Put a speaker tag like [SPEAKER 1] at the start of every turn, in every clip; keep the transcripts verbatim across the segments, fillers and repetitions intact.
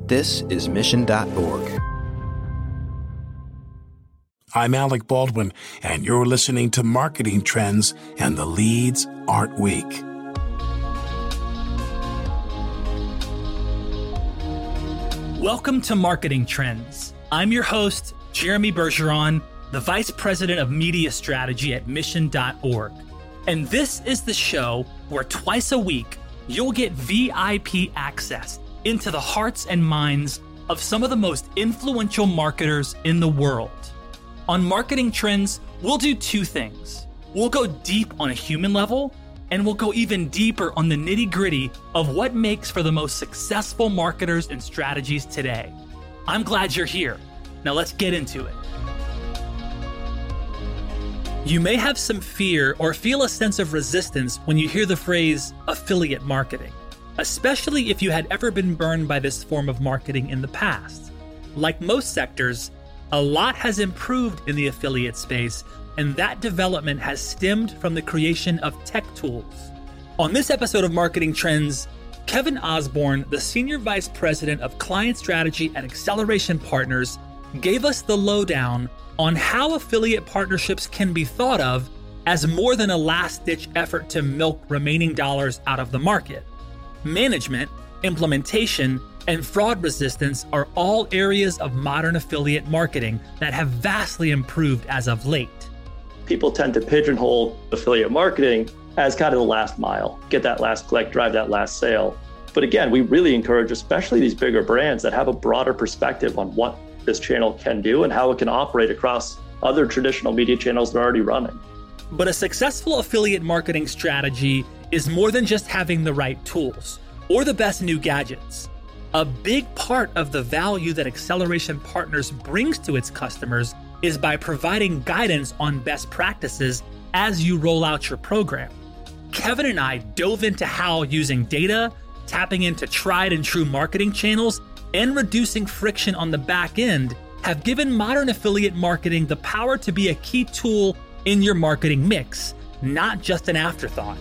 [SPEAKER 1] This is mission dot org.
[SPEAKER 2] I'm Alec Baldwin, and you're listening to Marketing Trends and the Leads Aren't Weak.
[SPEAKER 3] Welcome to Marketing Trends. I'm your host, Jeremy Bergeron, the Vice President of Media Strategy at mission dot org. And this is the show where twice a week, you'll get V I P access into the hearts and minds of some of the most influential marketers in the world. On Marketing Trends, we'll do two things. We'll go deep on a human level, and we'll go even deeper on the nitty-gritty of what makes for the most successful marketers and strategies today. I'm glad you're here. Now let's get into it. You may have some fear or feel a sense of resistance when you hear the phrase affiliate marketing, especially if you had ever been burned by this form of marketing in the past. Like most sectors, a lot has improved in the affiliate space, and that development has stemmed from the creation of tech tools. On this episode of Marketing Trends, Kevin Osborne, the Senior Vice President of Client Strategy at Acceleration Partners, gave us the lowdown on how affiliate partnerships can be thought of as more than a last-ditch effort to milk remaining dollars out of the market. Management, implementation, and fraud resistance are all areas of modern affiliate marketing that have vastly improved as of late.
[SPEAKER 4] People tend to pigeonhole affiliate marketing as kind of the last mile, get that last click, drive that last sale. But again, we really encourage, especially these bigger brands that have a broader perspective on what this channel can do and how it can operate across other traditional media channels they're already running.
[SPEAKER 3] But a successful affiliate marketing strategy is more than just having the right tools or the best new gadgets. A big part of the value that Acceleration Partners brings to its customers is by providing guidance on best practices as you roll out your program. Kevin and I dove into how using data, tapping into tried and true marketing channels, and reducing friction on the back end have given modern affiliate marketing the power to be a key tool in your marketing mix, not just an afterthought.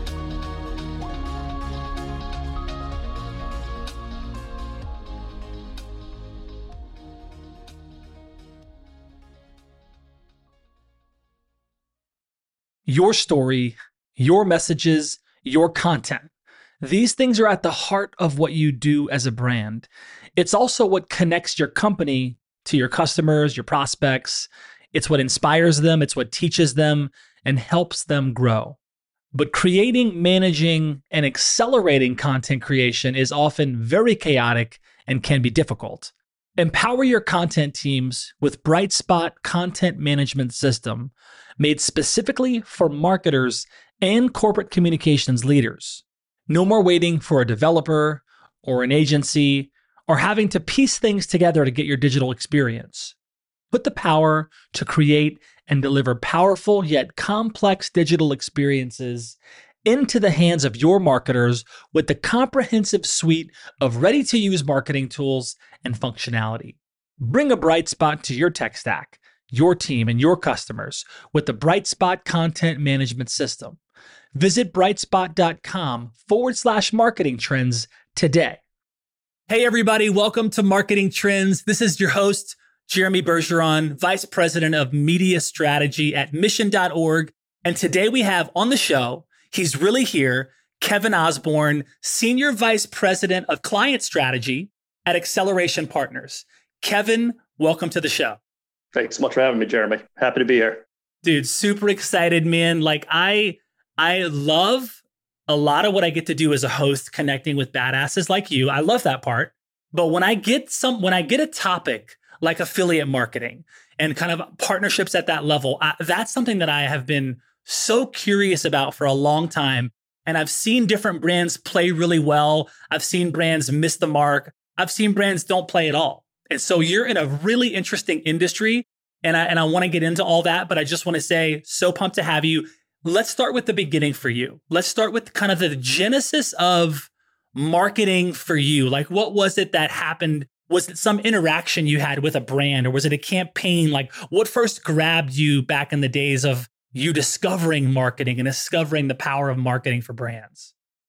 [SPEAKER 3] Your story, your messages, your content. These things are at the heart of what you do as a brand. It's also what connects your company to your customers, your prospects. It's what inspires them. It's what teaches them and helps them grow. But creating, managing, and accelerating content creation is often very chaotic and can be difficult. Empower your content teams with Brightspot Content Management System, made specifically for marketers and corporate communications leaders. No more waiting for a developer or an agency or having to piece things together to get your digital experience. Put the power to create and deliver powerful yet complex digital experiences into the hands of your marketers with the comprehensive suite of ready-to-use marketing tools and functionality. Bring a Brightspot to your tech stack, your team, and your customers with the Brightspot Content Management System. Visit brightspot.com forward slash marketing trends today. Hey, everybody. Welcome to Marketing Trends. This is your host, Jeremy Bergeron, Vice President of Media Strategy at mission dot org. And today we have on the show, he's really here, Kevin Osborne, Senior Vice President of Client Strategy at Acceleration Partners. Kevin, welcome to the show.
[SPEAKER 4] Thanks so much for having me, Jeremy. Happy to be here.
[SPEAKER 3] Dude, super excited, man. Like I, I love a lot of what I get to do as a host, connecting with badasses like you. I love that part. But when I get some, when I get a topic like affiliate marketing and kind of partnerships at that level, I, that's something that I have been so curious about for a long time. And I've seen different brands play really well. I've seen brands miss the mark. I've seen brands don't play at all. And so you're in a really interesting industry. And I, and I want to get into all that, but I just want to say, so pumped to have you. Let's start with the beginning for you. Let's start with kind of the genesis of marketing for you. Like, what was it that happened? Was it some interaction you had with a brand, or was it a campaign? Like, what first grabbed you back in the days of you discovering marketing and discovering the power of marketing for brands?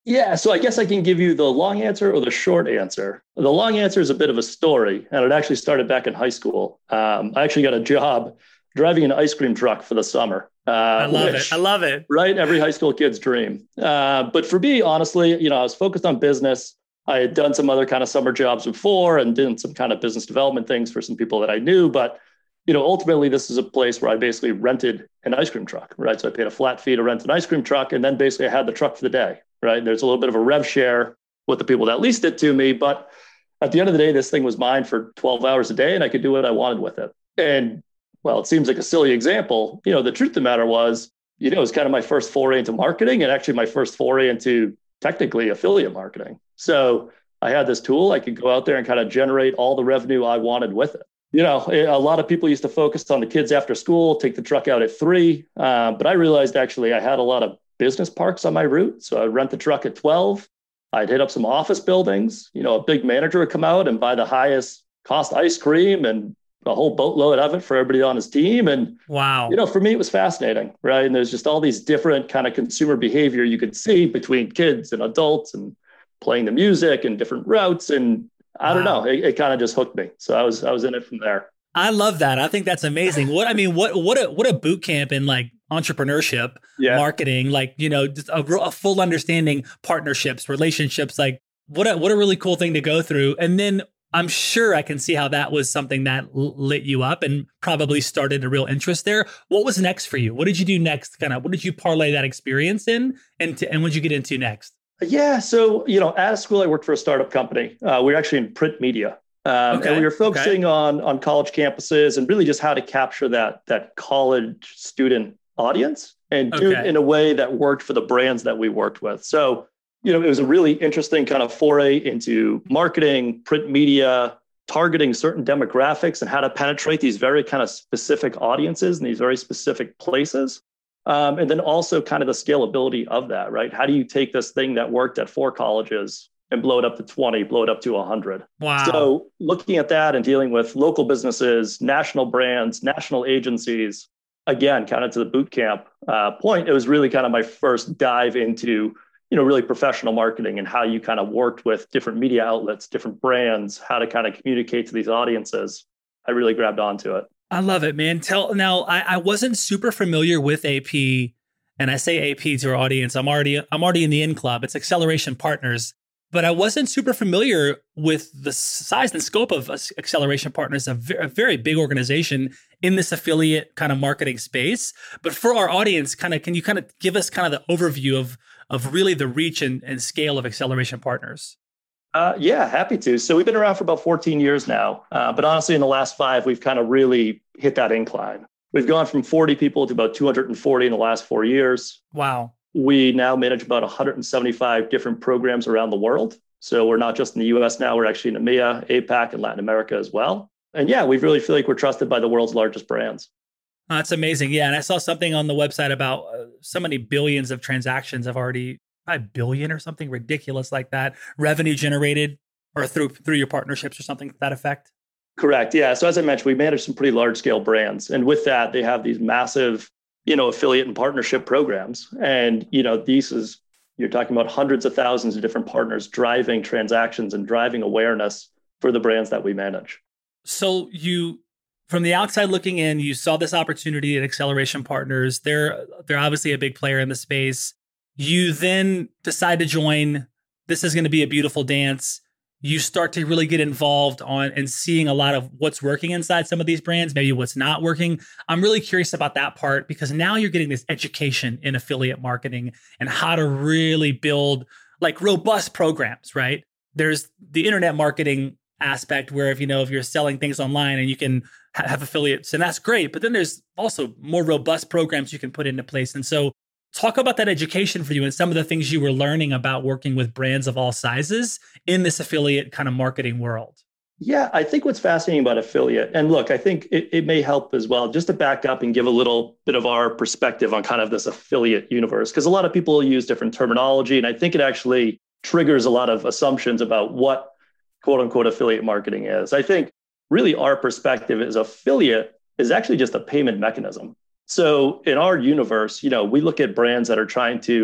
[SPEAKER 4] Yeah, so I guess I can give you the long answer or the short answer. The long answer is a bit of a story, and it actually started back in high school. Um, I actually got a job driving an ice cream truck for the summer. Uh,
[SPEAKER 5] I love
[SPEAKER 4] which,
[SPEAKER 5] it. I love it.
[SPEAKER 4] Right? Every high school kid's dream. Uh, but for me, honestly, you know, I was focused on business. I had done some other kind of summer jobs before and did some kind of business development things for some people that I knew. But, you know, ultimately, this is a place where I basically rented an ice cream truck, right? So I paid a flat fee to rent an ice cream truck, and then basically I had the truck for the day. Right. There's a little bit of a rev share with the people that leased it to me. But at the end of the day, this thing was mine for twelve hours a day and I could do what I wanted with it. And well, it seems like a silly example. You know, the truth of the matter was, you know, it was kind of my first foray into marketing and actually my first foray into technically affiliate marketing. So I had this tool. I could go out there and kind of generate all the revenue I wanted with it. You know, a lot of people used to focus on the kids after school, take the truck out at three. Uh, but I realized actually I had a lot of business parks on my route. So I'd rent the truck at twelve. I'd hit up some office buildings. You know, a big manager would come out and buy the highest cost ice cream and a whole boatload of it for everybody on his team. And,
[SPEAKER 5] wow,
[SPEAKER 4] you know, for me, it was fascinating, right? And there's just all these different kind of consumer behavior you could see between kids and adults and playing the music and different routes. And I don't wow. know, it, it kind of just hooked me. So I was, I was in it from there.
[SPEAKER 5] I love that. I think that's amazing. What, I mean, what, what a, what a boot camp in like entrepreneurship, yeah. marketing, like, you know, just a, a full understanding, partnerships, relationships, like what a, what a really cool thing to go through. And then I'm sure I can see how that was something that lit you up and probably started a real interest there. What was next for you? What did you do next? Kind of, what did you parlay that experience in? And, to, and what did you get into next?
[SPEAKER 4] Yeah. So, you know, out of school, I worked for a startup company. Uh, we were actually in print media. Um, okay, and we were focusing okay. on, on college campuses and really just how to capture that, that college student audience and do okay. it in a way that worked for the brands that we worked with. So, you know, it was a really interesting kind of foray into marketing, print media, targeting certain demographics and how to penetrate these very kind of specific audiences in these very specific places. Um, and then also kind of the scalability of that, right? How do you take this thing that worked at four colleges and blow it up to twenty, blow it up to one hundred.
[SPEAKER 5] Wow.
[SPEAKER 4] So looking at that and dealing with local businesses, national brands, national agencies, again, kind of to the boot camp uh, point, it was really kind of my first dive into, you know, really professional marketing and how you kind of worked with different media outlets, different brands, how to kind of communicate to these audiences. I really grabbed onto it.
[SPEAKER 5] I love it, man. Tell now, I, I wasn't super familiar with A P, and I say A P to our audience. I'm already I'm already in the in club. It's Acceleration Partners. But I wasn't super familiar with the size and scope of Acceleration Partners, a very, a very big organization in this affiliate kind of marketing space. But for our audience, kind of, can you kind of give us kind of the overview of, of really the reach and, and scale of Acceleration Partners?
[SPEAKER 4] Uh, yeah, happy to. So we've been around for about fourteen years now. Uh, but honestly, in the last five, we've kind of really hit that incline. We've gone from forty people to about two hundred forty in the last four years.
[SPEAKER 5] Wow.
[SPEAKER 4] We now manage about one hundred seventy-five different programs around the world. So we're not just in the U S now, we're actually in EMEA, APAC, and Latin America as well. And yeah, we really feel like we're trusted by the world's largest brands.
[SPEAKER 5] Oh, that's amazing. Yeah. And I saw something on the website about uh, so many billions of transactions have already, a billion or something ridiculous like that, revenue generated or through through your partnerships or something to that effect.
[SPEAKER 4] Correct. Yeah. So as I mentioned, we manage some pretty large scale brands. And with that, they have these massive, you know, affiliate and partnership programs. And, you know, these is, you're talking about hundreds of thousands of different partners driving transactions and driving awareness for the brands that we manage.
[SPEAKER 5] So you, from the outside looking in, you saw this opportunity at Acceleration Partners. They're, they're obviously a big player in the space. You then decide to join. This is going to be a beautiful dance. You start to really get involved on and seeing a lot of what's working inside some of these brands, maybe what's not working. I'm really curious about that part because now you're getting this education in affiliate marketing and how to really build like robust programs, right? There's the internet marketing aspect where if, you know, if you're selling things online and you can ha- have affiliates and that's great, but then there's also more robust programs you can put into place. And so talk about that education for you and some of the things you were learning about working with brands of all sizes in this affiliate kind of marketing world.
[SPEAKER 4] Yeah, I think what's fascinating about affiliate, and look, I think it, it may help as well, just to back up and give a little bit of our perspective on kind of this affiliate universe, because a lot of people use different terminology, and I think it actually triggers a lot of assumptions about what quote unquote affiliate marketing is. I think really our perspective is affiliate is actually just a payment mechanism. So in our universe, you know, we look at brands that are trying to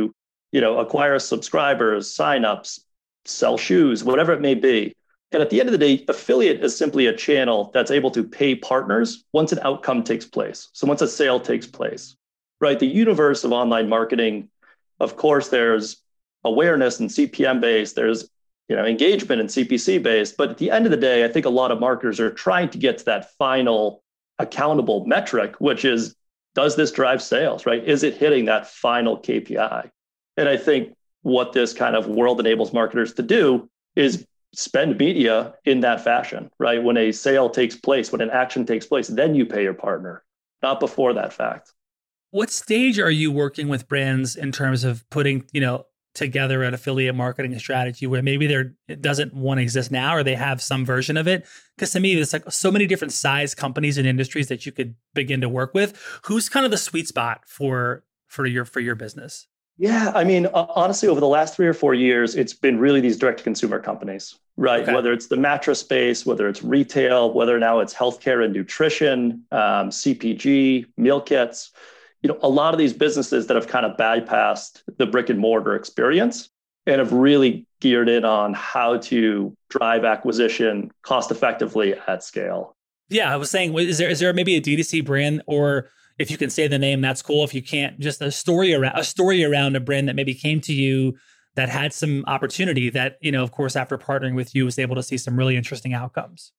[SPEAKER 4] you know, acquire subscribers, signups, sell shoes, whatever it may be. And at the end of the day, affiliate is simply a channel that's able to pay partners once an outcome takes place. So once a sale takes place, right? The universe of online marketing, of course, there's awareness and C P M based, there's, you know, engagement and C P C based. But at the end of the day, I think a lot of marketers are trying to get to that final accountable metric, which is, does this drive sales, right? Is it hitting that final K P I? And I think what this kind of world enables marketers to do is spend media in that fashion, right? When a sale takes place, when an action takes place, then you pay your partner, not before that fact.
[SPEAKER 5] What stage are you working with brands in terms of putting, you know, together an affiliate marketing strategy where maybe there it doesn't want to exist now, or they have some version of it? Because to me, there's like so many different size companies and industries that you could begin to work with. Who's kind of the sweet spot for for your for your business?
[SPEAKER 4] Yeah, I mean, uh, honestly, over the last three or four years, it's been really these direct-to-consumer companies, right? Okay. Whether it's the mattress space, whether it's retail, whether now it's healthcare and nutrition, um, C P G, meal kits. You know, a lot of these businesses that have kind of bypassed the brick and mortar experience and have really geared in on how to drive acquisition cost effectively at scale.
[SPEAKER 5] Yeah, I was saying, is there is there maybe a D two C brand, or if you can say the name, that's cool. If you can't, just a story around a story around a brand that maybe came to you that had some opportunity that, you know, of course, after partnering with you, was able to see some really interesting outcomes.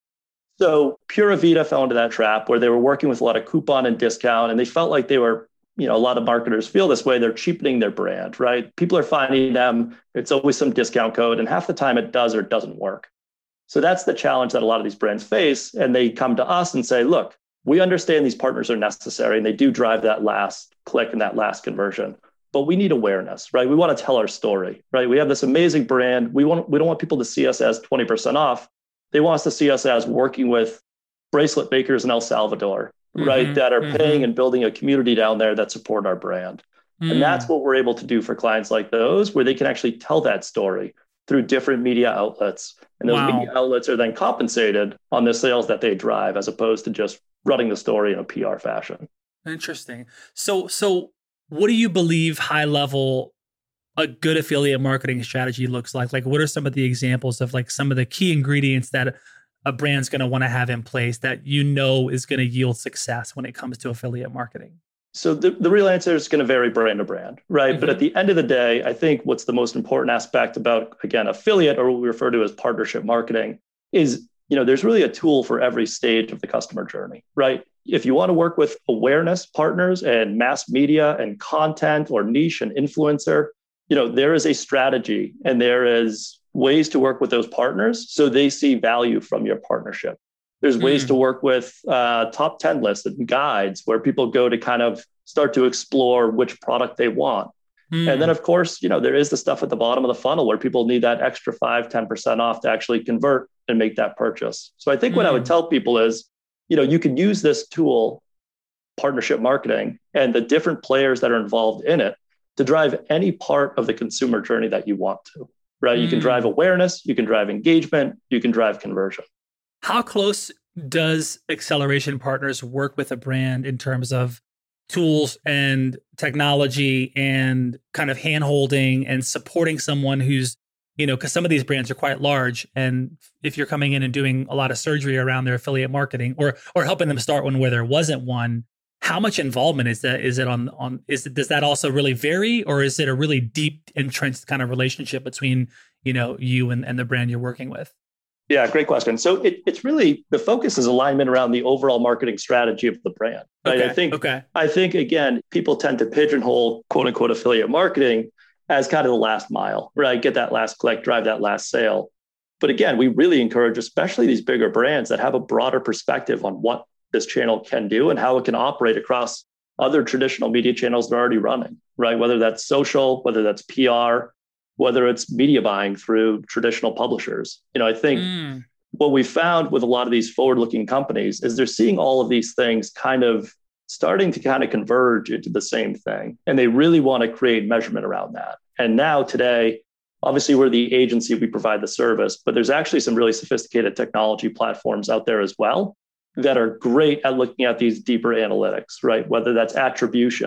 [SPEAKER 4] So Pura Vida fell into that trap where they were working with a lot of coupon and discount, and they felt like they were, you know, a lot of marketers feel this way. They're cheapening their brand, right? People are finding them. It's always some discount code, and half the time it does or it doesn't work. So that's the challenge that a lot of these brands face. And they come to us and say, look, we understand these partners are necessary and they do drive that last click and that last conversion, but we need awareness, right? We want to tell our story, right? We have this amazing brand. We want, we don't want people to see us as twenty percent off. They want us to see us as working with bracelet makers in El Salvador, mm-hmm, right? That are mm-hmm. paying and building a community down there that support our brand. Mm. And that's what we're able to do for clients like those, where they can actually tell that story through different media outlets. And those wow. media outlets are then compensated on the sales that they drive, as opposed to just running the story in a P R fashion.
[SPEAKER 5] Interesting. So, so what do you believe high level a good affiliate marketing strategy looks like? Like, what are some of the examples of like some of the key ingredients that a brand's going to want to have in place that you know is going to yield success when it comes to affiliate marketing?
[SPEAKER 4] So the, the real answer is going to vary brand to brand, right? Mm-hmm. But at the end of the day, I think what's the most important aspect about, again, affiliate, or what we refer to as partnership marketing, is, you know, there's really a tool for every stage of the customer journey, right? If you want to work with awareness partners and mass media and content or niche and influencer, you know, there is a strategy and there is ways to work with those partners so they see value from your partnership. There's ways mm. to work with uh, top ten lists and guides where people go to kind of start to explore which product they want. Mm. And then, of course, you know, there is the stuff at the bottom of the funnel where people need that extra five, ten percent off to actually convert and make that purchase. So I think mm. what I would tell people is, you know, you can use this tool, partnership marketing, and the different players that are involved in it to drive any part of the consumer journey that you want to, right? Mm. You can drive awareness, you can drive engagement, you can drive conversion.
[SPEAKER 5] How close does Acceleration Partners work with a brand in terms of tools and technology and kind of hand-holding and supporting someone who's, you know, because some of these brands are quite large, and if you're coming in and doing a lot of surgery around their affiliate marketing or or helping them start one where there wasn't one, how much involvement is that? Is it on on? Is it, does that also really vary, or is it a really deep, entrenched kind of relationship between, you know, you and, and the brand you're working with?
[SPEAKER 4] Yeah, great question. So it, it's really, the focus is alignment around the overall marketing strategy of the brand. Right?
[SPEAKER 5] Okay,
[SPEAKER 4] I think,
[SPEAKER 5] okay.
[SPEAKER 4] I think, again, people tend to pigeonhole quote unquote affiliate marketing as kind of the last mile, right? Get that last click, drive that last sale. But again, we really encourage, especially these bigger brands that have a broader perspective on what this channel can do and how it can operate across other traditional media channels they're already running, right? Whether that's social, whether that's P R, whether it's media buying through traditional publishers. You know, I think mm. what we found with a lot of these forward-looking companies is they're seeing all of these things kind of starting to kind of converge into the same thing. And they really want to create measurement around that. And now today, obviously we're the agency, we provide the service, but there's actually some really sophisticated technology platforms out there as well that are great at looking at these deeper analytics, right? Whether that's attribution,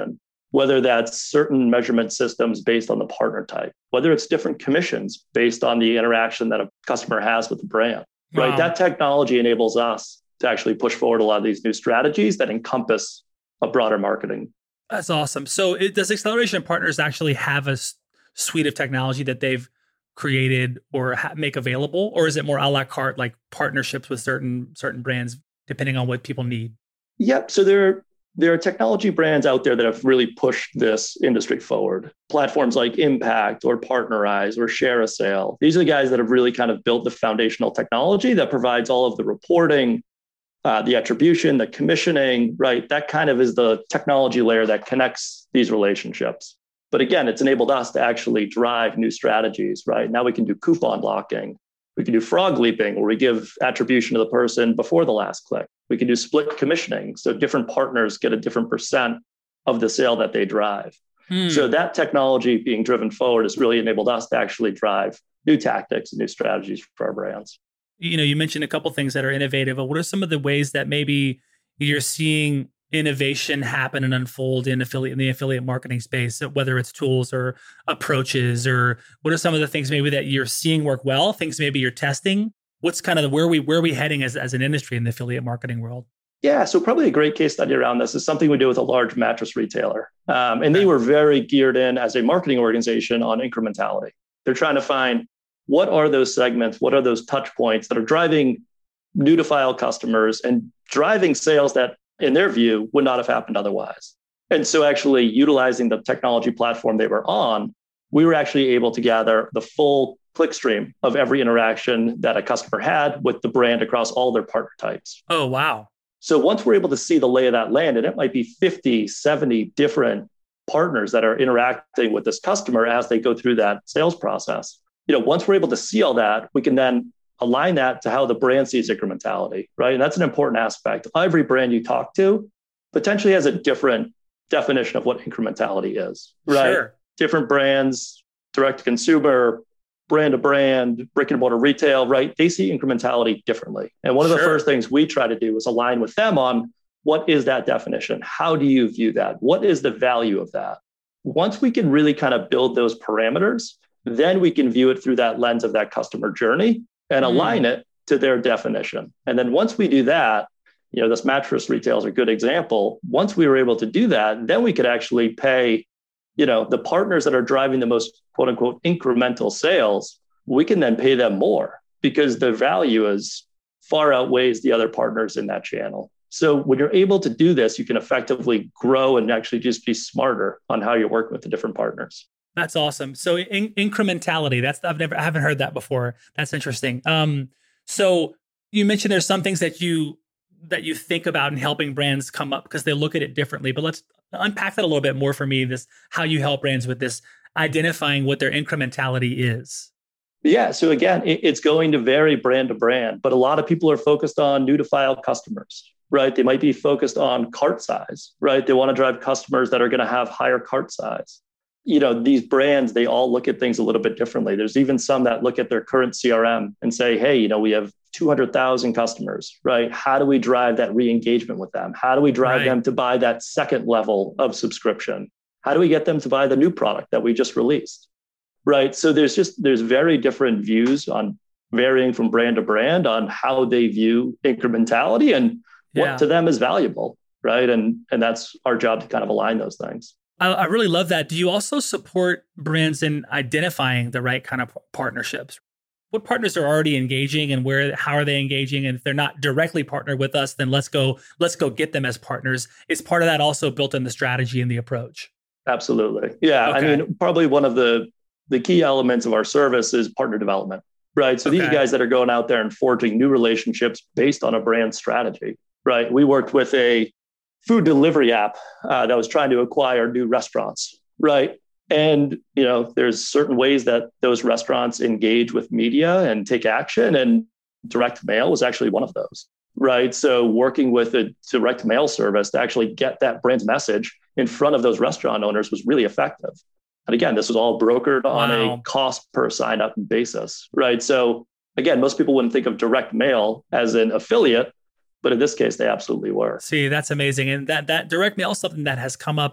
[SPEAKER 4] whether that's certain measurement systems based on the partner type, whether it's different commissions based on the interaction that a customer has with the brand, right?
[SPEAKER 5] Wow.
[SPEAKER 4] That technology enables us to actually push forward a lot of these new strategies that encompass a broader marketing.
[SPEAKER 5] That's awesome. So it, does Acceleration Partners actually have a s- suite of technology that they've created or ha- make available? Or is it more a la carte, like partnerships with certain certain brands, depending on what people need?
[SPEAKER 4] Yep. So there, there are technology brands out there that have really pushed this industry forward. Platforms like Impact or Partnerize or Share a Sale. These are the guys that have really kind of built the foundational technology that provides all of the reporting, Uh, the attribution, the commissioning, right? That kind of is the technology layer that connects these relationships. But again, it's enabled us to actually drive new strategies, right? Now we can do coupon locking. We can do frog leaping, where we give attribution to the person before the last click. We can do split commissioning. So different partners get a different percent of the sale that they drive. Hmm. So that technology being driven forward has really enabled us to actually drive new tactics and new strategies for our brands.
[SPEAKER 5] You know, you mentioned a couple things that are innovative, but what are some of the ways that maybe you're seeing innovation happen and unfold in affiliate in the affiliate marketing space, whether it's tools or approaches, or what are some of the things maybe that you're seeing work well, things maybe you're testing? What's kind of the, where we where are we heading as, as an industry in the affiliate marketing world?
[SPEAKER 4] Yeah, so probably a great case study around this is something we do with a large mattress retailer. Um, and they were very geared in as a marketing organization on incrementality. They're trying to find what are those segments, what are those touch points that are driving new to file customers and driving sales that, in their view, would not have happened otherwise. And so actually utilizing the technology platform they were on, we were actually able to gather the full click stream of every interaction that a customer had with the brand across all their partner types.
[SPEAKER 5] Oh, wow.
[SPEAKER 4] So once we're able to see the lay of that land, and it might be fifty, seventy different partners that are interacting with this customer as they go through that sales process. You know, once we're able to see all that, we can then align that to how the brand sees incrementality, right? And that's an important aspect. Every brand you talk to potentially has a different definition of what incrementality is, right?
[SPEAKER 5] Sure.
[SPEAKER 4] Different brands, direct to consumer, brand to brand, brick and mortar retail, right? They see incrementality differently. And one of the
[SPEAKER 5] Sure.
[SPEAKER 4] first things we try to do is align with them on what is that definition? How do you view that? What is the value of that? Once we can really kind of build those parameters, then we can view it through that lens of that customer journey and align mm. it to their definition. And then once we do that, you know, this mattress retail is a good example. Once we were able to do that, then we could actually pay, you know, the partners that are driving the most quote unquote incremental sales, we can then pay them more because the value is far outweighs the other partners in that channel. So when you're able to do this, you can effectively grow and actually just be smarter on how you're working with the different partners.
[SPEAKER 5] That's awesome. So in, incrementality, that's I've never I haven't heard that before. That's interesting. Um, so you mentioned there's some things that you that you think about in helping brands come up because they look at it differently. But let's unpack that a little bit more for me. This how you help brands with this identifying what their incrementality is.
[SPEAKER 4] Yeah. So again, it, it's going to vary brand to brand, but a lot of people are focused on new to file customers, right? They might be focused on cart size, right? They want to drive customers that are going to have higher cart size. You know, these brands, they all look at things a little bit differently. There's even some that look at their current C R M and say, hey, you know, we have two hundred thousand customers, right? How do we drive that re-engagement with them? How do we drive right. them to buy that second level of subscription? How do we get them to buy the new product that we just released, right? So there's just, there's very different views on varying from brand to brand on how they view incrementality and what yeah. to them is valuable, right? And, and that's our job to kind of align those things.
[SPEAKER 5] I, I really love that. Do you also support brands in identifying the right kind of partnerships? What partners are already engaging and where, how are they engaging? And if they're not directly partnered with us, then let's go, let's go get them as partners. Is part of that also built in the strategy and the approach?
[SPEAKER 4] Absolutely. Yeah. Okay. I mean, probably one of the, the key elements of our service is partner development, right? So okay. these are guys that are going out there and forging new relationships based on a brand strategy, right? We worked with a food delivery app uh, that was trying to acquire new restaurants, right? And, you know, there's certain ways that those restaurants engage with media and take action, and direct mail was actually one of those, right? So working with a direct mail service to actually get that brand's message in front of those restaurant owners was really effective. And again, this was all brokered on wow. a cost per sign up basis, right? So again, most people wouldn't think of direct mail as an affiliate, but in this case, they absolutely were.
[SPEAKER 5] See, that's amazing. And that that direct mail is something that has come up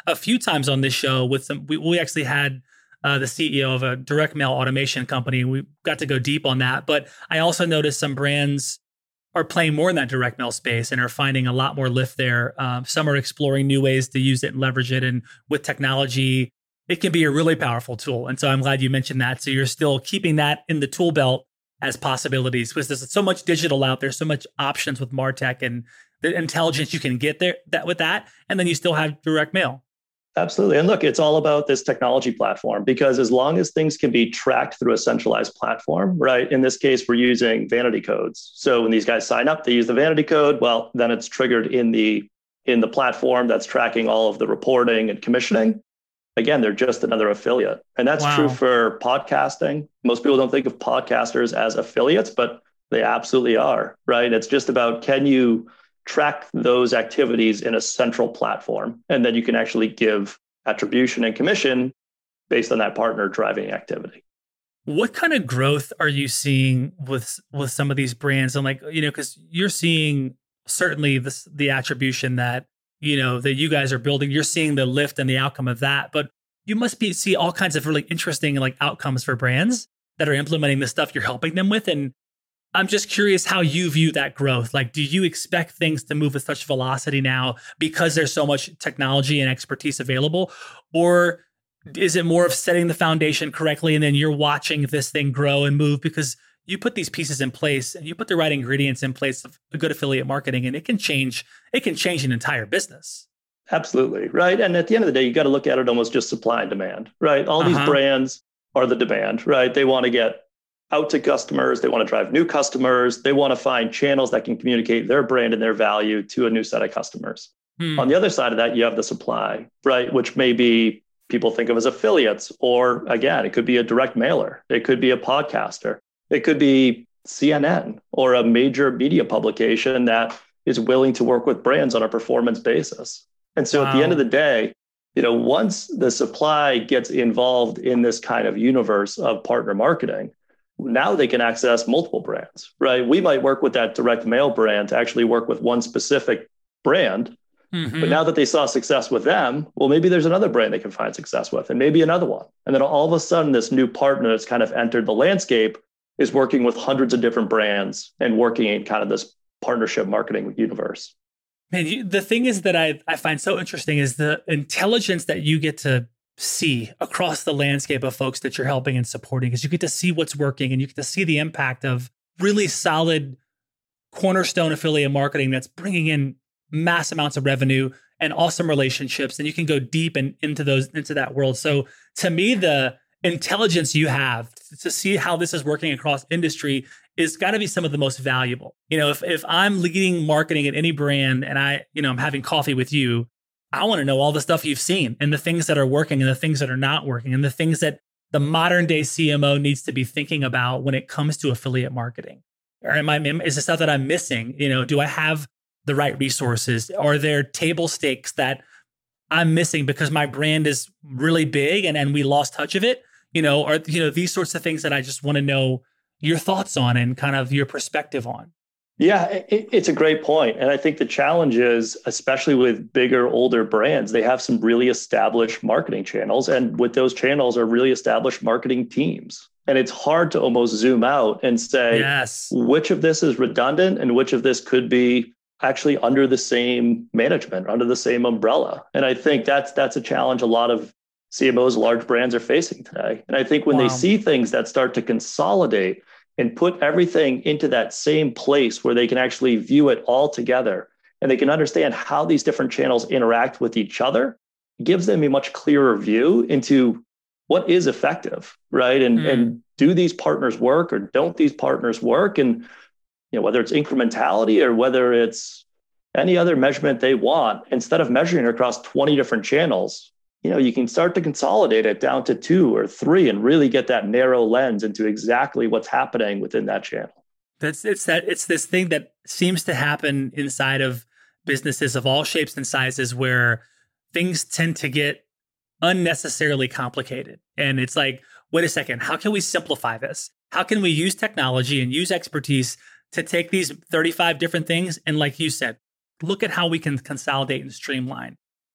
[SPEAKER 5] a few times on this show with some, we, we actually had uh, the C E O of a direct mail automation company. And we got to go deep on that. But I also noticed some brands are playing more in that direct mail space and are finding a lot more lift there. Um, some are exploring new ways to use it and leverage it. And with technology, it can be a really powerful tool. And so I'm glad you mentioned that. So you're still keeping that in the tool belt as possibilities, because there's so much digital out there, so much options with MarTech and the intelligence you can get there that with that. And then you still have direct mail.
[SPEAKER 4] Absolutely. And look, it's all about this technology platform, because as long as things can be tracked through a centralized platform, right? In this case, we're using vanity codes. So when these guys sign up, they use the vanity code. Well, then it's triggered in the in the platform that's tracking all of the reporting and commissioning. Again, they're just another affiliate. And that's
[SPEAKER 5] Wow.
[SPEAKER 4] true for podcasting. Most people don't think of podcasters as affiliates, but they absolutely are, right? It's just about, can you track those activities in a central platform? And then you can actually give attribution and commission based on that partner driving activity.
[SPEAKER 5] What kind of growth are you seeing with with some of these brands? And like, you know, because you're seeing certainly this, the attribution that, you know, that you guys are building, you're seeing the lift and the outcome of that. But you must be see all kinds of really interesting like outcomes for brands that are implementing the stuff you're helping them with. And I'm just curious how you view that growth. Like, do you expect things to move with such velocity now because there's so much technology and expertise available? Or is it more of setting the foundation correctly and then you're watching this thing grow and move because you put these pieces in place and you put the right ingredients in place of a good affiliate marketing, and it can change, it can change an entire business.
[SPEAKER 4] Absolutely. Right. And at the end of the day, you got to look at it almost just supply and demand, right? All these
[SPEAKER 5] Uh-huh.
[SPEAKER 4] brands are the demand, right? They want to get out to customers. They want to drive new customers. They want to find channels that can communicate their brand and their value to a new set of customers.
[SPEAKER 5] Hmm.
[SPEAKER 4] On the other side of that, you have the supply, right? Which may be people think of as affiliates, or again, it could be a direct mailer. It could be a podcaster. It could be C N N or a major media publication that is willing to work with brands on a performance basis. And so
[SPEAKER 5] Wow.
[SPEAKER 4] at the end of the day, you know, once the supply gets involved in this kind of universe of partner marketing, now they can access multiple brands, right? We might work with that direct mail brand to actually work with one specific brand.
[SPEAKER 5] Mhm.
[SPEAKER 4] But now that they saw success with them, well, maybe there's another brand they can find success with, and maybe another one. And then all of a sudden, this new partner that's kind of entered the landscape is working with hundreds of different brands and working in kind of this partnership marketing universe.
[SPEAKER 5] Man, you, the thing is that I, I find so interesting is the intelligence that you get to see across the landscape of folks that you're helping and supporting, because you get to see what's working and you get to see the impact of really solid cornerstone affiliate marketing that's bringing in mass amounts of revenue and awesome relationships. And you can go deep and into those, into that world. So to me, the intelligence you have to see how this is working across industry is got to be some of the most valuable. You know, if if I'm leading marketing at any brand and I, you know, I'm having coffee with you, I want to know all the stuff you've seen and the things that are working and the things that are not working and the things that the modern day C M O needs to be thinking about when it comes to affiliate marketing. Or am I, is the stuff that I'm missing? You know, do I have the right resources? Are there table stakes that I'm missing because my brand is really big and, and we lost touch of it? You know, or, you know, these sorts of things that I just want to know your thoughts on and kind of your perspective on.
[SPEAKER 4] Yeah, it, it's a great point. And I think the challenge is, especially with bigger, older brands, they have some really established marketing channels. And with those channels are really established marketing teams. And it's hard to almost zoom out and say,
[SPEAKER 5] Yes.
[SPEAKER 4] which of this is redundant and which of this could be actually under the same management, under the same umbrella. And I think that's that's a challenge a lot of C M Os, large brands are facing today. And I think when
[SPEAKER 5] Wow.
[SPEAKER 4] they see things that start to consolidate and put everything into that same place where they can actually view it all together and they can understand how these different channels interact with each other, it gives them a much clearer view into what is effective, right? And,
[SPEAKER 5] Mm.
[SPEAKER 4] and do these partners work or don't these partners work? And you know, whether it's incrementality or whether it's any other measurement they want, instead of measuring it across twenty different channels, you know, you can start to consolidate it down to two or three and really get that narrow lens into exactly what's happening within that channel.
[SPEAKER 5] That's it's that it's this thing that seems to happen inside of businesses of all shapes and sizes where things tend to get unnecessarily complicated. And it's like, wait a second, how can we simplify this? How can we use technology and use expertise to take these thirty-five different things and, like you said, look at how we can consolidate and streamline?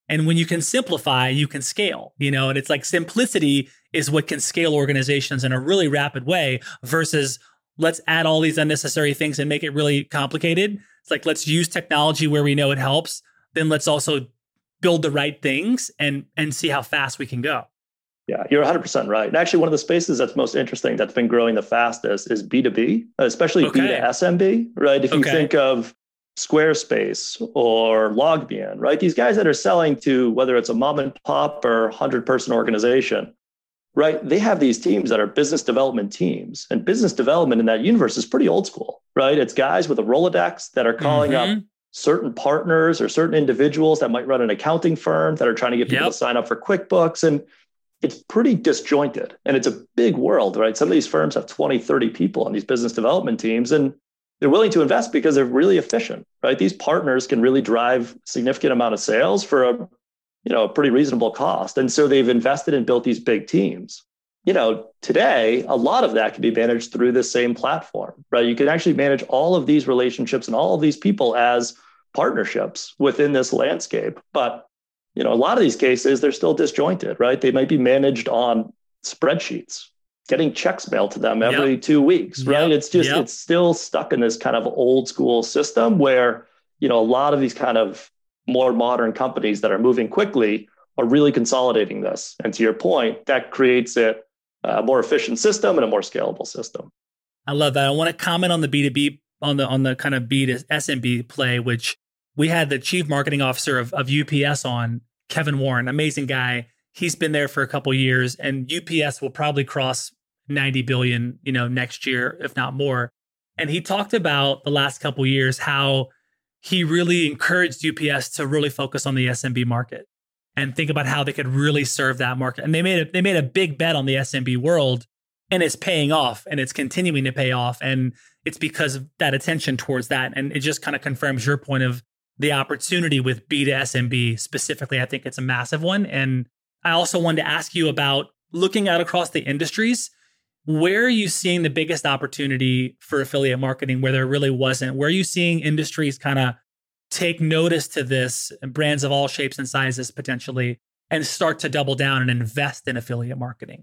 [SPEAKER 5] And when you can simplify, you can scale, you know, and it's like simplicity is what can scale organizations in a really rapid way versus let's add all these unnecessary things and make it really complicated. It's like, let's use technology where we know it helps. Then let's also build the right things and, and see how fast we can go.
[SPEAKER 4] Yeah, you're one hundred percent right. And actually, one of the spaces that's most interesting that's been growing the fastest is B two B, especially okay. B to S M B, right? If you okay. think of Squarespace or Logmein, right? These guys that are selling to whether it's a mom and pop or one hundred person organization, right? They have these teams that are business development teams. And business development in that universe is pretty old school, right? It's guys with a Rolodex that are calling mm-hmm. up certain partners or certain individuals that might run an accounting firm that are trying to get people yep. to sign up for QuickBooks. And it's pretty disjointed. And it's a big world, right? Some of these firms have twenty, thirty people on these business development teams. And they're willing to invest because they're really efficient, right? These partners can really drive a significant amount of sales for a, you know, a pretty reasonable cost. And so they've invested and built these big teams. You know, today, a lot of that can be managed through the same platform, right? You can actually manage all of these relationships and all of these people as partnerships within this landscape. But, you know, a lot of these cases, they're still disjointed, right? They might be managed on spreadsheets, getting checks mailed to them every yep. two weeks, right? Yep. It's just, yep. it's still stuck in this kind of old school system where, you know, a lot of these kind of more modern companies that are moving quickly are really consolidating this. And to your point, that creates it a more efficient system and a more scalable system.
[SPEAKER 5] I love that. I want to comment on the B two B, on the on the kind of B to S M B play, which we had the chief marketing officer of, of U P S on, Kevin Warren, amazing guy. He's been there for a couple of years, and U P S will probably cross ninety billion, you know, next year, if not more. And he talked about the last couple of years, how he really encouraged U P S to really focus on the S M B market and think about how they could really serve that market. And they made a, they made a big bet on the S M B world, and it's paying off, and it's continuing to pay off. And it's because of that attention towards that. And it just kind of confirms your point of the opportunity with B to S M B specifically. I think it's a massive one. And I also wanted to ask you about looking out across the industries. Where are you seeing the biggest opportunity for affiliate marketing where there really wasn't? Where are you seeing industries kind of take notice to this, brands of all shapes and sizes potentially, and start to double down and invest in affiliate marketing?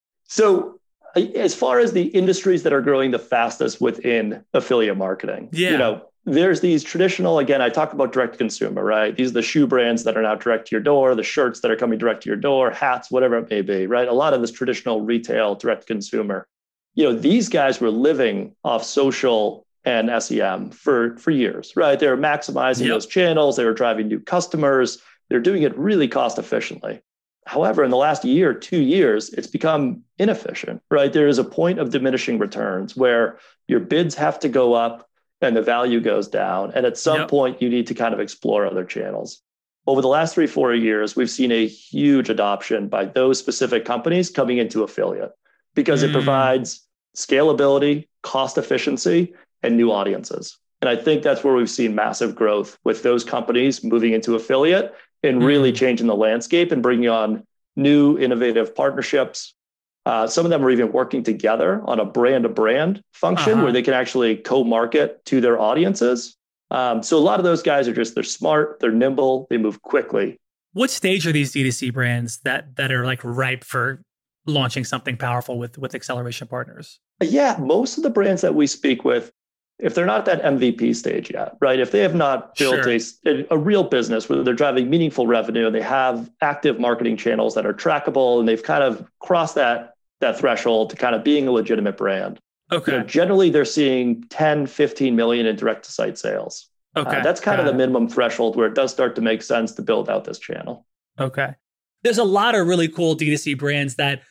[SPEAKER 4] So as far as the industries that are growing the fastest within affiliate marketing, yeah. you know, there's these traditional, again, I talk about direct to consumer, right? These are the shoe brands that are now direct to your door, the shirts that are coming direct to your door, hats, whatever it may be, right? A lot of this traditional retail direct to consumer. You know, these guys were living off social and S E M for, for years, right? They were maximizing yep. those channels. They were driving new customers. They're doing it really cost efficiently. However, in the last year, two years, it's become inefficient, right? There is a point of diminishing returns where your bids have to go up and the value goes down. And at some yep. point, you need to kind of explore other channels. Over the last three, four years, we've seen a huge adoption by those specific companies coming into affiliate because mm. it provides scalability, cost efficiency, and new audiences. And I think that's where we've seen massive growth with those companies moving into affiliate and really changing the landscape and bringing on new innovative partnerships. Uh, some of them are even working together on a brand-to-brand function uh-huh. where they can actually co-market to their audiences. Um, so a lot of those guys are just, they're smart, they're nimble, they move quickly.
[SPEAKER 5] What stage are these D two C brands that that are like ripe for launching something powerful with, with Acceleration Partners?
[SPEAKER 4] Yeah, most of the brands that we speak with, if they're not at that M V P stage yet, right? If they have not built sure. a, a real business where they're driving meaningful revenue and they have active marketing channels that are trackable and they've kind of crossed that, that threshold to kind of being a legitimate brand. Okay. You know, generally, they're seeing ten, fifteen million in direct to site sales. Okay. Uh, that's kind Got of the it. minimum threshold where it does start to make sense to build out this channel.
[SPEAKER 5] Okay. There's a lot of really cool D two C brands that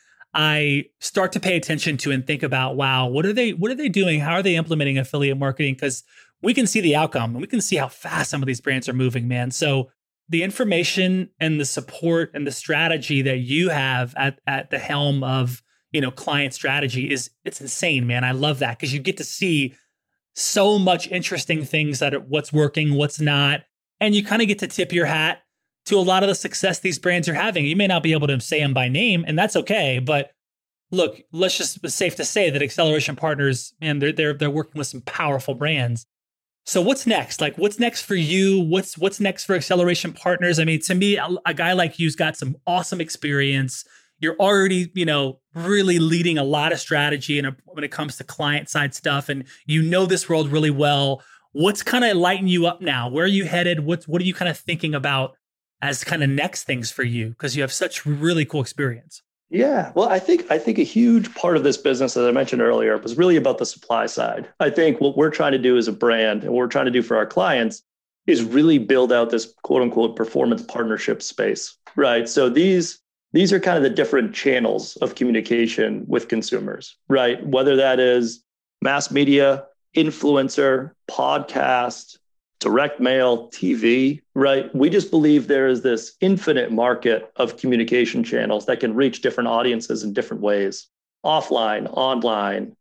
[SPEAKER 5] I start to pay attention to and think about, wow, what are they, what are they doing? How are they implementing affiliate marketing? Because we can see the outcome and we can see how fast some of these brands are moving, man. So the information and the support and the strategy that you have at, at the helm of, you know, client strategy is, it's insane, man. I love that because you get to see so much interesting things that are what's working, what's not. And you kind of get to tip your hat to a lot of the success these brands are having. You may not be able to say them by name, and that's okay. But look, let's just be safe to say that Acceleration Partners, man, they're they're they're working with some powerful brands. So what's next? Like, what's next for you? What's what's next for Acceleration Partners? I mean, to me, a, a guy like you's got some awesome experience. You're already, you know, really leading a lot of strategy and when it comes to client side stuff, and you know this world really well. What's kind of lighting you up now? Where are you headed? What's what are you kind of thinking about as kind of next things for you? Because you have such really cool experience.
[SPEAKER 4] Yeah, well, I think I think a huge part of this business, as I mentioned earlier, was really about the supply side. I think what we're trying to do as a brand and what we're trying to do for our clients is really build out this quote unquote performance partnership space, right? So these these are kind of the different channels of communication with consumers, right? Whether that is mass media, influencer, podcast, direct mail, T V, right? We just believe there is this infinite market of communication channels that can reach different audiences in different ways, offline, online,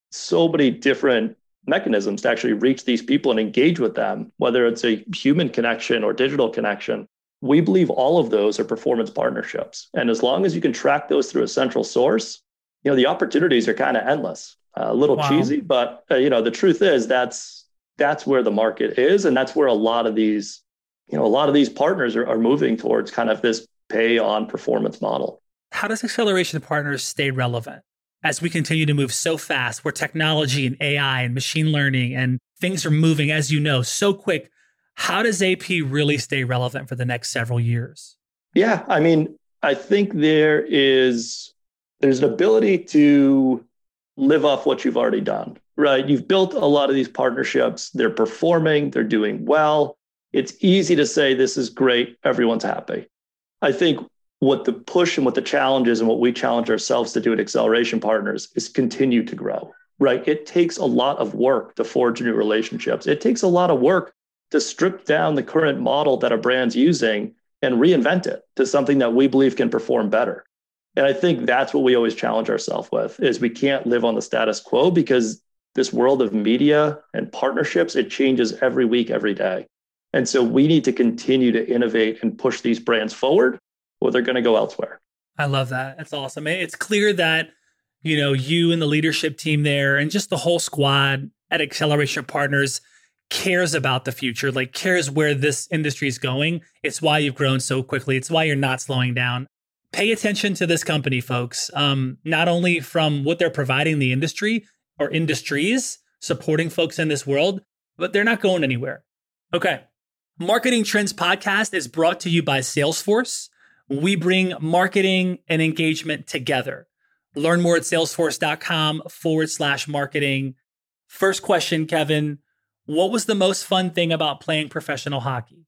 [SPEAKER 4] so many different mechanisms to actually reach these people and engage with them, whether it's a human connection or digital connection. We believe all of those are performance partnerships. And as long as you can track those through a central source, you know, the opportunities are kind of endless. Uh, a little wow. cheesy, but uh, you know, the truth is that's that's where the market is. And that's where a lot of these, you know, a lot of these partners are, are moving towards kind of this pay on performance model.
[SPEAKER 5] How does Acceleration Partners stay relevant as we continue to move so fast, where technology and A I and machine learning and things are moving, as you know, so quick? How does A P really stay relevant for the next several years?
[SPEAKER 4] Yeah, I mean, I think there is, there's an ability to live off what you've already done. Right. You've built a lot of these partnerships. They're performing. They're doing well. It's easy to say this is great. Everyone's happy. I think what the push and what the challenge is and what we challenge ourselves to do at Acceleration Partners is continue to grow. Right. It takes a lot of work to forge new relationships. It takes a lot of work to strip down the current model that a brand's using and reinvent it to something that we believe can perform better. And I think that's what we always challenge ourselves with, is we can't live on the status quo, because this world of media and partnerships, it changes every week, every day. And so we need to continue to innovate and push these brands forward, or they're going to go elsewhere.
[SPEAKER 5] I love that. That's awesome. It's clear that, you know, you and the leadership team there and just the whole squad at Acceleration Partners cares about the future, like cares where this industry is going. It's why you've grown so quickly. It's why you're not slowing down. Pay attention to this company, folks, um, not only from what they're providing the industry or industries, supporting folks in this world, but they're not going anywhere. Okay. Marketing Trends Podcast is brought to you by Salesforce. We bring marketing and engagement together. Learn more at salesforce.com forward slash marketing. First question, Kevin, what was the most fun thing about playing professional hockey?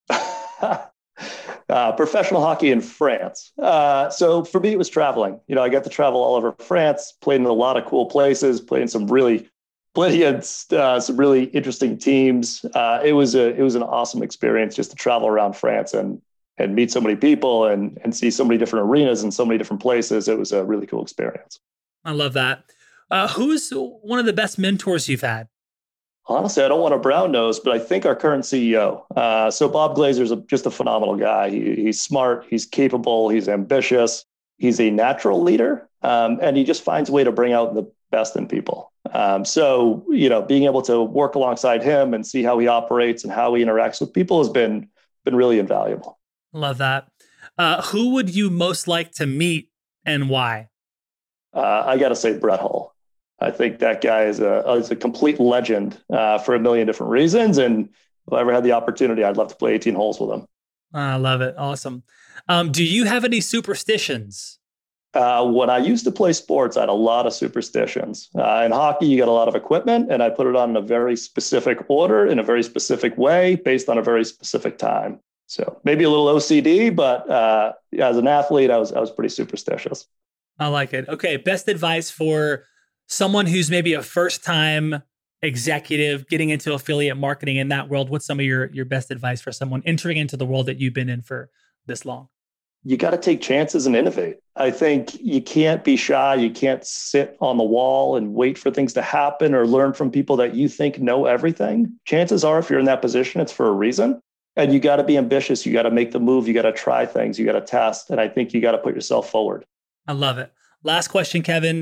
[SPEAKER 4] Uh, professional hockey in France. Uh, so for me, it was traveling. You know, I got to travel all over France, played in a lot of cool places, played in some really brilliant, uh, some really interesting teams. Uh, it was a, it was an awesome experience just to travel around France and and meet so many people and and see so many different arenas and so many different places. It was a really cool experience.
[SPEAKER 5] I love that. Uh, who's one of the best mentors you've had?
[SPEAKER 4] Honestly, I don't want to brown nose, but I think our current C E O. Uh, so Bob Glazer is just a phenomenal guy. He, he's smart, he's capable, he's ambitious, he's a natural leader, um, and he just finds a way to bring out the best in people. Um, so, you know, being able to work alongside him and see how he operates and how he interacts with people has been been really invaluable.
[SPEAKER 5] Love that. Uh, who would you most like to meet and why?
[SPEAKER 4] Uh, I got to say Brett Hull. I think that guy is a is a complete legend uh, for a million different reasons. And if I ever had the opportunity, I'd love to play eighteen holes with him.
[SPEAKER 5] I love it. Awesome. Um, do you have any superstitions?
[SPEAKER 4] Uh, when I used to play sports, I had a lot of superstitions. Uh, in hockey, you got a lot of equipment, and I put it on in a very specific order, in a very specific way, based on a very specific time. So maybe a little O C D, but uh, as an athlete, I was I was pretty superstitious.
[SPEAKER 5] I like it. Okay, best advice for someone who's maybe a first-time executive getting into affiliate marketing in that world. What's some of your, your best advice for someone entering into the world that you've been in for this long?
[SPEAKER 4] You got to take chances and innovate. I think you can't be shy. You can't sit on the wall and wait for things to happen or learn from people that you think know everything. Chances are, if you're in that position, it's for a reason. And you got to be ambitious. You got to make the move. You got to try things. You got to test. And I think you got to put yourself forward.
[SPEAKER 5] I love it. Last question, Kevin.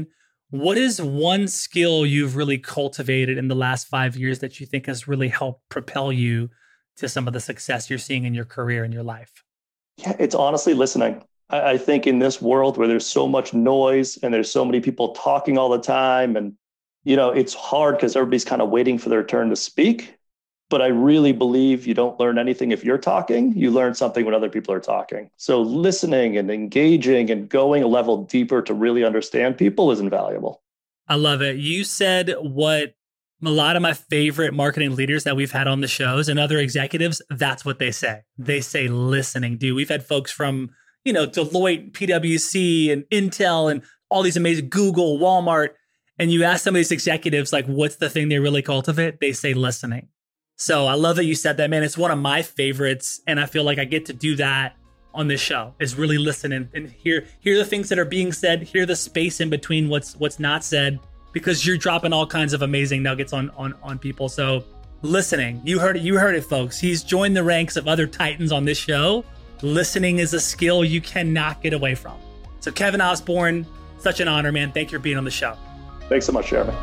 [SPEAKER 5] What is one skill you've really cultivated in the last five years that you think has really helped propel you to some of the success you're seeing in your career and your life?
[SPEAKER 4] Yeah, it's honestly listening. I, I think in this world where there's so much noise and there's so many people talking all the time, and you know, it's hard because everybody's kind of waiting for their turn to speak. But I really believe you don't learn anything if you're talking. You learn something when other people are talking. So listening and engaging and going a level deeper to really understand people is invaluable.
[SPEAKER 5] I love it. You said what a lot of my favorite marketing leaders that we've had on the shows and other executives, that's what they say. They say listening, dude. We've had folks from, you know, Deloitte, P W C, and Intel, and all these amazing Google, Walmart. And you ask some of these executives, like, what's the thing they really cultivate? They say listening. So I love that you said that, man. It's one of my favorites. And I feel like I get to do that on this show, is really listen and, and hear hear the things that are being said, hear the space in between what's what's not said, because you're dropping all kinds of amazing nuggets on on on people. So listening, you heard it, you heard it, folks. He's joined the ranks of other titans on this show. Listening is a skill you cannot get away from. So Kevin Osborne, such an honor, man. Thank you for being on the show.
[SPEAKER 4] Thanks so much, Jeremy.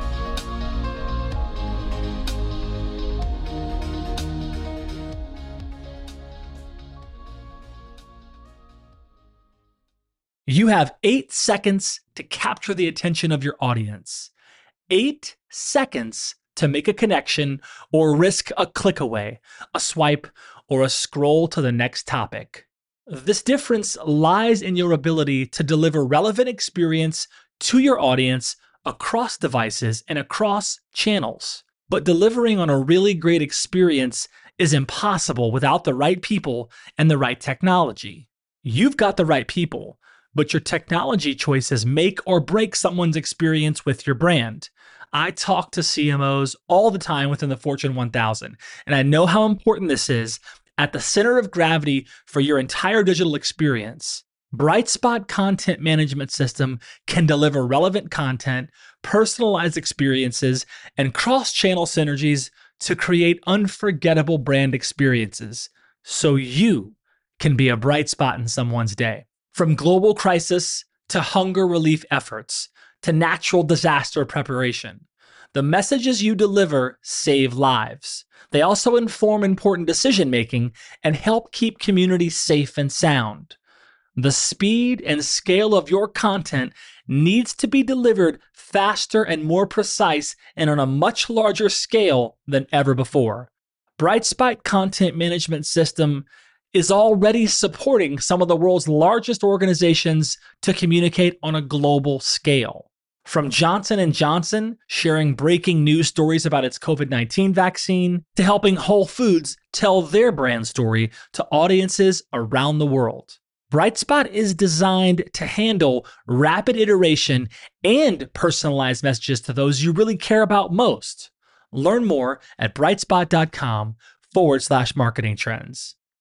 [SPEAKER 3] You have eight seconds to capture the attention of your audience. Eight seconds to make a connection or risk a click away, a swipe, or a scroll to the next topic. This difference lies in your ability to deliver relevant experience to your audience across devices and across channels. But delivering on a really great experience is impossible without the right people and the right technology. You've got the right people, but your technology choices make or break someone's experience with your brand. I talk to C M Os all the time within the Fortune one thousand, and I know how important this is at the center of gravity for your entire digital experience. Brightspot Content Management System can deliver relevant content, personalized experiences, and cross-channel synergies to create unforgettable brand experiences, so you can be a bright spot in someone's day. From global crisis to hunger relief efforts to natural disaster preparation, the messages you deliver save lives. They also inform important decision-making and help keep communities safe and sound. The speed and scale of your content needs to be delivered faster and more precise and on a much larger scale than ever before. Brightspot Content Management System is already supporting some of the world's largest organizations to communicate on a global scale. From Johnson and Johnson sharing breaking news stories about its COVID nineteen vaccine, to helping Whole Foods tell their brand story to audiences around the world. Brightspot is designed to handle rapid iteration and personalized messages to those you really care about most. Learn more at brightspot.com forward slash marketing trends.